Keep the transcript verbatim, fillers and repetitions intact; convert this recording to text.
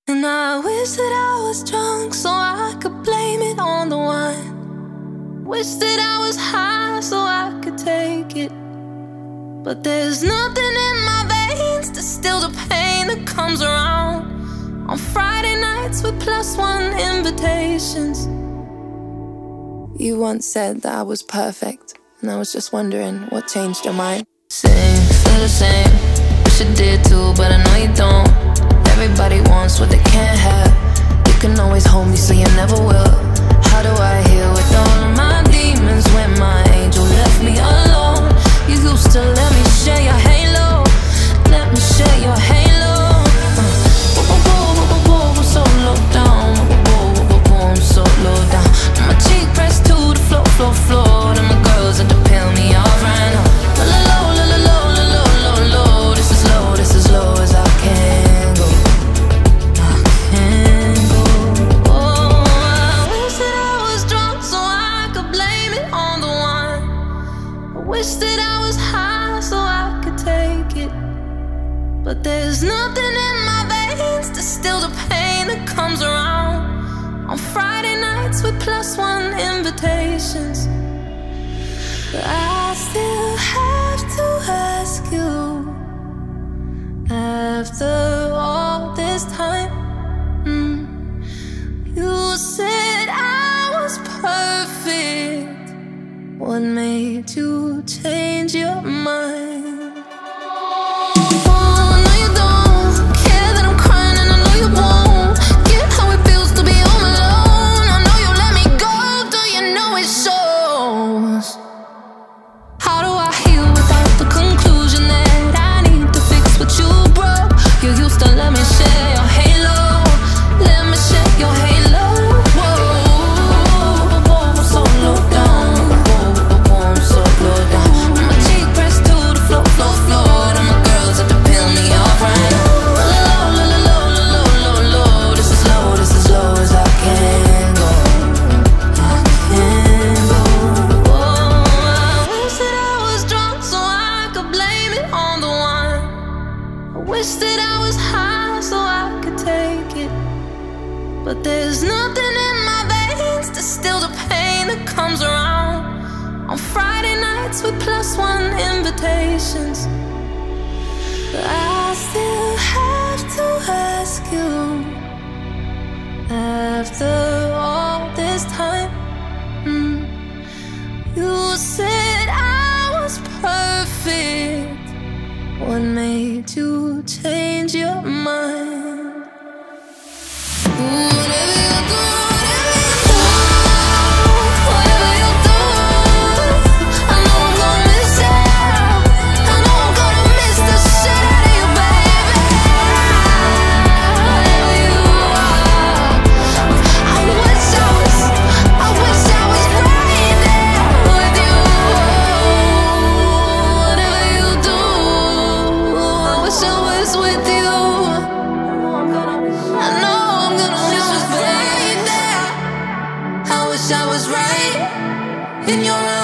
And I wish that I was drunk so I could blame it on the wine. Wish that I was high so I could take it. But there's nothing in my veins to still the pain that comes around on Friday nights with plus one invitations. You once said that I was perfect, and I was just wondering what changed your mind. Same, feel the same, wish you did too, but I know you don't. Everybody wants what they can't have. You can always hold me so you never will. How do I heal with all of my demons when my angel left me alone? You used to let me share your halo, let me share your halo. uh, Whoa, whoa, whoa, whoa, whoa, whoa, so low down. Whoa, whoa, whoa, whoa, whoa, I'm so low down. My cheek pressed to the floor, floor, floor. And my girls had to peel me off right now. La la low, la la low, la low, low, low. This is low, this is low as I can go. I can go. Oh, I wish that I was drunk so I could blame it on the wine. I wish that I was high so I could take it. But there's nothing in my veins to still the pain that comes around on Friday nights with plus one invitations. But I still have to ask you, after all this time, mm, you said I was perfect. What made you change your mind? Wish that I was high so I could take it. But there's nothing in my veins to still the pain that comes around on Friday nights with plus one invitations. But I still have to ask you, after all this time, mm, you said I was perfect. What made you change your mind? Whatever you do, whatever you do, I know I'm gonna miss it. I know I'm gonna miss the shit out of you, baby. Whatever you are, I wish I was, I wish I was right there with you. Whatever you do, I wish I was with you. I know I'm gonna miss you right there. I wish I was right in your eyes.